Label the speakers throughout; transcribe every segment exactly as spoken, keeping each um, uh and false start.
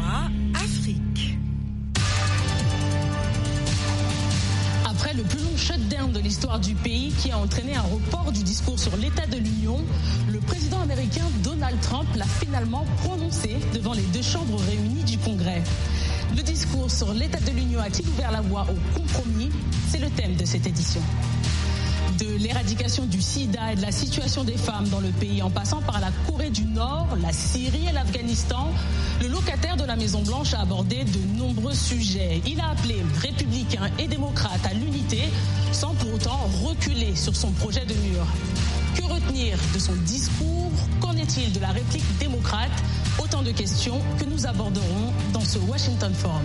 Speaker 1: A Afrique.
Speaker 2: Après le plus long shutdown de l'histoire du pays qui a entraîné un report du discours sur l'état de l'Union, le président américain Donald Trump l'a finalement prononcé devant les deux chambres réunies du Congrès. Le discours sur l'état de l'Union a-t-il ouvert la voie au compromis? C'est le thème de cette édition. De l'éradication du sida et de la situation des femmes dans le pays, en passant par la Corée du Nord, la Syrie et l'Afghanistan, le locataire de la Maison-Blanche a abordé de nombreux sujets. Il a appelé républicains et démocrates à l'unité, sans pour autant reculer sur son projet de mur. Que retenir de son discours? Qu'en est-il de la réplique démocrate? Autant de questions que nous aborderons dans ce Washington Forum.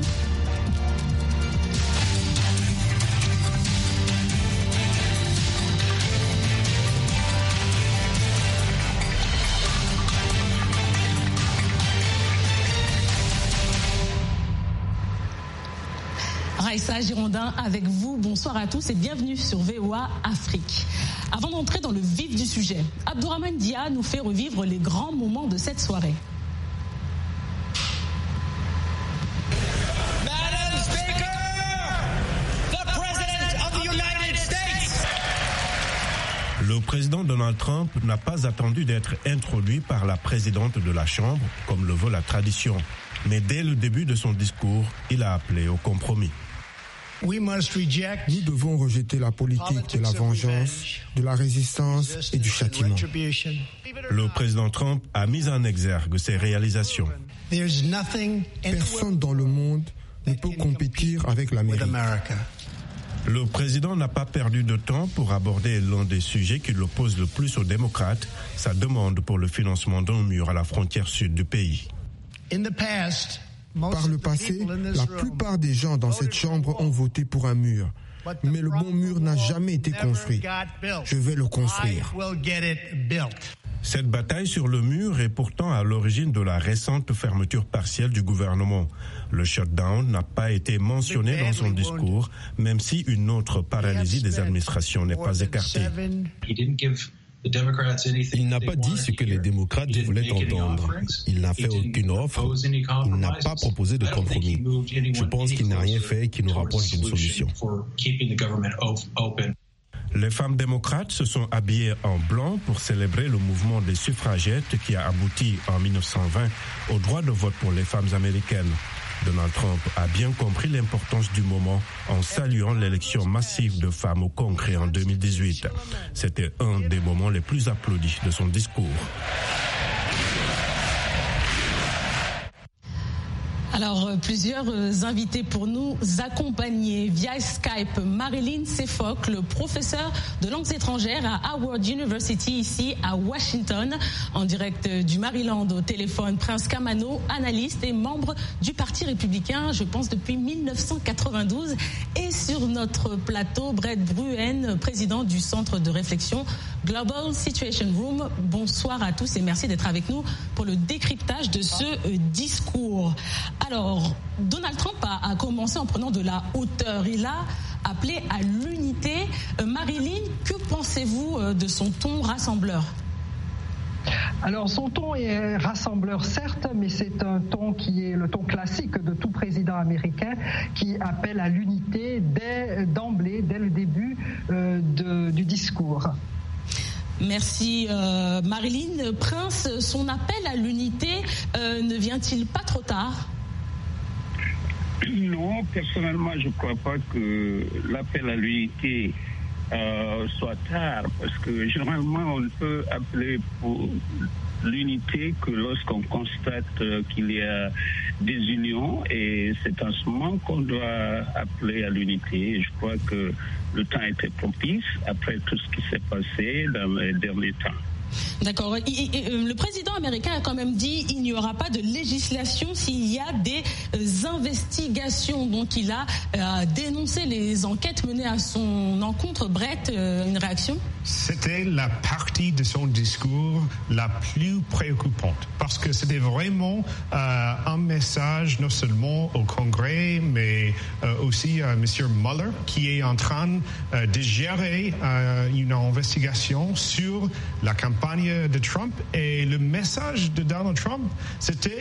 Speaker 2: Raïssa Girondin avec vous, bonsoir à tous et bienvenue sur V O A Afrique. Avant d'entrer dans le vif du sujet, Abdourahmane Dia nous fait revivre les grands moments de cette soirée.
Speaker 3: Madam Speaker, the President of the United States.
Speaker 4: Le président Donald Trump n'a pas attendu d'être introduit par la présidente de la Chambre, comme le veut la tradition. Mais dès le début de son discours, il a appelé au compromis.
Speaker 5: Nous devons rejeter la politique de la vengeance, de la résistance et du châtiment.
Speaker 4: Le président Trump a mis en exergue ses réalisations.
Speaker 5: Personne dans le monde ne peut compétir avec l'Amérique.
Speaker 4: Le président n'a pas perdu de temps pour aborder l'un des sujets qui l'oppose le plus aux démocrates, sa demande pour le financement d'un mur à la frontière sud du pays.
Speaker 5: Par le passé, la plupart des gens dans cette chambre ont voté pour un mur. Mais le bon mur n'a jamais été construit. Je vais le construire.
Speaker 4: Cette bataille sur le mur est pourtant à l'origine de la récente fermeture partielle du gouvernement. Le shutdown n'a pas été mentionné dans son discours, même si une autre paralysie des administrations n'est pas écartée.
Speaker 6: Il n'a pas dit ce que les démocrates voulaient entendre. Il n'a fait aucune offre. Il n'a pas proposé de compromis. Je pense qu'il n'a rien fait qui nous rapproche d'une solution.
Speaker 4: Les femmes démocrates se sont habillées en blanc pour célébrer le mouvement des suffragettes qui a abouti en mille neuf cent vingt au droit de vote pour les femmes américaines. Donald Trump a bien compris l'importance du moment en saluant l'élection massive de femmes au Congrès en deux mille dix-huit. C'était un des moments les plus applaudis de son discours.
Speaker 2: Alors, plusieurs invités pour nous accompagner via Skype. Marilyn Sefok, professeur de langues étrangères à Howard University, ici à Washington, en direct du Maryland au téléphone. Prince Kamano, analyste et membre du Parti républicain, je pense depuis mille neuf cent quatre-vingt-douze. Et sur notre plateau, Brett Bruen, président du Centre de réflexion Global Situation Room. Bonsoir à tous et merci d'être avec nous pour le décryptage de ce discours. Alors, Donald Trump a, a commencé en prenant de la hauteur. Il a appelé à l'unité. Euh, Marilyn, que pensez-vous euh, de son ton rassembleur ?
Speaker 7: Alors son ton est rassembleur certes, mais c'est un ton qui est le ton classique de tout président américain qui appelle à l'unité dès d'emblée, dès le début euh, de, du discours.
Speaker 2: Merci euh, Marilyn. Prince, son appel à l'unité euh, ne vient-il pas trop tard ?
Speaker 8: Non, personnellement, je ne crois pas que l'appel à l'unité euh, soit tard, parce que généralement, on ne peut appeler pour l'unité que lorsqu'on constate euh, qu'il y a des unions, et c'est en ce moment qu'on doit appeler à l'unité. Je crois que le temps était propice après tout ce qui s'est passé dans les derniers temps.
Speaker 2: D'accord. Le président américain a quand même dit qu'il n'y aura pas de législation s'il y a des investigations. Donc il a euh, dénoncé les enquêtes menées à son encontre. Brett, euh, une réaction ?
Speaker 9: C'était la partie de son discours la plus préoccupante parce que c'était vraiment euh, un message non seulement au Congrès mais euh, aussi à M. Mueller qui est en train euh, de gérer euh, une investigation sur la campagne de Trump, et le message de Donald Trump c'était